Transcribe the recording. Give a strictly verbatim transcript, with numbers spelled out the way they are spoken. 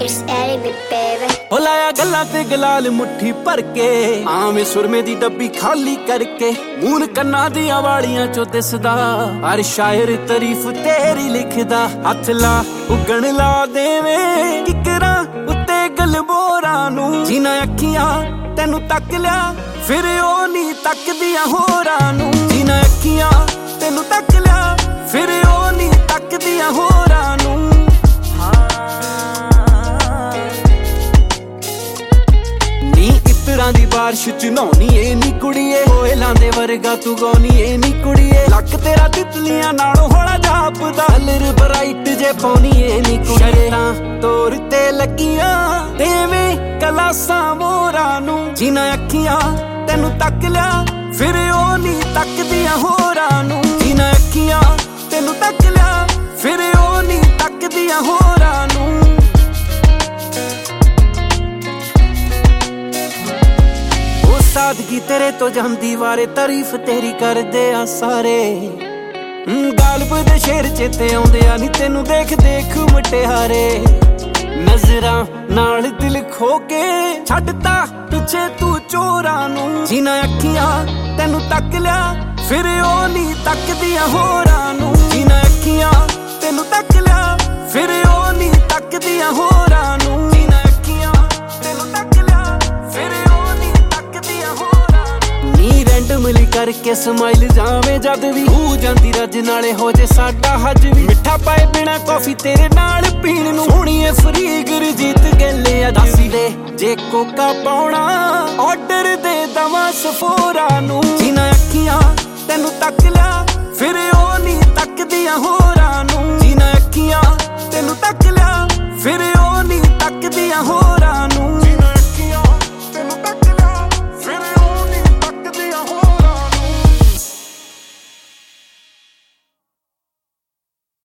ਉਹ ਲਾਇਆ ਗੱਲਾਂ ਤੇ ਗਲਾਲ ਮੁੱਠੀ ਭਰ ਕੇ ਆਵੇਂ ਸੁਰਮੇ ਦੀ ਡੱਬੀ ਖਾਲੀ ਕਰਕੇ ਮੂਨ ਕੰਨਾਂ ਦੀਆਂ ਵਾਲੀਆਂ ਚੋਂ ਦਿਸਦਾ ਹਰ ਸ਼ਾਇਰ ਤਾਰੀਫ ਤੇਰੀ ਲਿਖਦਾ ਹੱਥ ਲਾ ਉਗਣ ਲਾ ਦੇਵੇਂ ਕਿਕਰਾਂ ਉੱਤੇ ਗਲਬੋਰਾਂ ਨੂੰ ਜਿਨ੍ਹਾਂ ਅੱਖੀਆਂ ਤੈਨੂੰ ਤੱਕ ਲਿਆ ਫਿਰ ਉਹ ਨਹੀਂ ਤੱਕਦੀਆਂ ਹੋਰਾਂ ਨੂੰ ਜਿਨ੍ਹਾਂ ਅੱਖੀਆਂ ਤੈਨੂੰ ਤੱਕ ਲਿਆ ਫਿਰ ਉਹ ਨਹੀਂ ਤੱਕਦੀਆਂ ਹੋਰਾਂ ਨੂੰ ਦੀ ਬਾਰਿਸ਼ ਚ ਨਹਾਉਣੀ ਏ ਨੀ ਕੁੜੀਏ ਕੋਇਲਾਂ ਦੇ ਵਰਗਾ ਤੂੰ ਗਾਉਣੀ ਏ ਨੀ ਕੁੜੀਏ ਲੱਕ ਤੇਰਾ ਤਿਤਲੀਆਂ ਨਾਲੋਂ ਹੌਲਾ ਜਾਪਦਾ ਕਲਰ ਬਰਾਈਟ ਜੇ ਪਾਉਣੀ ਏ ਨੀ ਕੁੜੀਏ ਤੋਰ ਤੇ ਲੱਗੀਆਂ ਦੇਵੇਂ ਕਲਾਸਾਂ ਮੋਰਾਂ ਨੂੰ ਜਿਨ੍ਹਾਂ ਅੱਖੀਆਂ ਤੈਨੂੰ ਤੱਕ ਲਿਆ ਫਿਰ ਉਹ ਨਹੀਂ ਤੱਕਦੀਆਂ ਹੋਰਾਂ ਨੂੰ ਜਿਨ੍ਹਾਂ ਅੱਖੀਆਂ ਤੈਨੂੰ ਤੱਕ ਲਿਆ ਫਿਰ ਉਹ ਨਹੀਂ ਤੱਕਦੀਆਂ ਹੋਰਾਂ ਨੂੰ ਸਾਦਗੀ ਤੇਰੇ ਤੋਂ ਜਾਂਦੀ ਵਾਰੇ ਤਾਰੀਫ ਤੇਰੀ ਕਰਦੇ ਆ ਸਾਰੇ ਗਾਲਬ ਦੇ ਸ਼ੇਰ ਚੇਤੇ ਆਉਂਦੇ ਆ ਨੀ ਤੈਨੂੰ ਦੇਖ ਦੇਖ ਮਟਿਆਰੇ ਨਜ਼ਰਾਂ ਨਾਲ ਦਿਲ ਖੋ ਕੇ ਛੱਡਤਾ ਪਿੱਛੇ ਤੂੰ ਚੋਰਾਂ ਨੂੰ ਜਿਨ੍ਹਾਂ ਅੱਖੀਆਂ ਤੈਨੂੰ ਤੱਕ ਲਿਆ ਫਿਰ ਉਹ ਨਹੀਂ ਤੱਕਦੀਆਂ ਹੋਰਾਂ ਨੂੰ ਜਿਨ੍ਹਾਂ ਅੱਖੀਆਂ ਤੈਨੂੰ ਤੱਕ ਲਿਆ ਫਿਰ ਉਹ ਨਹੀਂ ਤੱਕਦੀਆਂ ਹੋਰਾਂ ਨੂੰ ਮਿਲੀ ਕਰਕੇ ਸਮਾਈਲ ਜਾਵੇਂ ਜਦ ਵੀ ਹੋ ਜਾਂਦੀ ਰੱਜ ਨਾਲੇ ਹੋ ਜੇ ਸਾਡਾ ਹੱਜ ਵੀ ਮਿੱਠਾ ਪਾਏ ਬਿਨਾ ਕਾਫੀ ਤੇਰੇ ਨਾਲ ਪੀਣ ਨੂੰ ਹੋਣੀ ਫਰੀ ਗੁਰਜੀਤ ਗਿੱਲ ਆ ਦੱਸੀ ਦੇ ਜੇ ਕੋਕਾ ਪਾਉਣਾ ਆਰਡਰ ਦੇ ਦਵਾਂ ਸਫੋਰਾ ਨੂੰ ਜਿਨ੍ਹਾਂ ਅੱਖੀਆਂ ਤੈਨੂੰ ਤੱਕ ਲਿਆ ਫਿਰ ਉਹ ਨਹੀਂ ਤੱਕਦੀਆਂ ਹੋਰਾਂ ਨੂੰ ਜਿਨ੍ਹਾਂ ਅੱਖੀਆਂ ਤੈਨੂੰ ਤੱਕ ਲਿਆ ਫਿਰ ਉਹ ਨਹੀਂ ਤੱਕਦੀਆਂ ਹੋਰਾਂ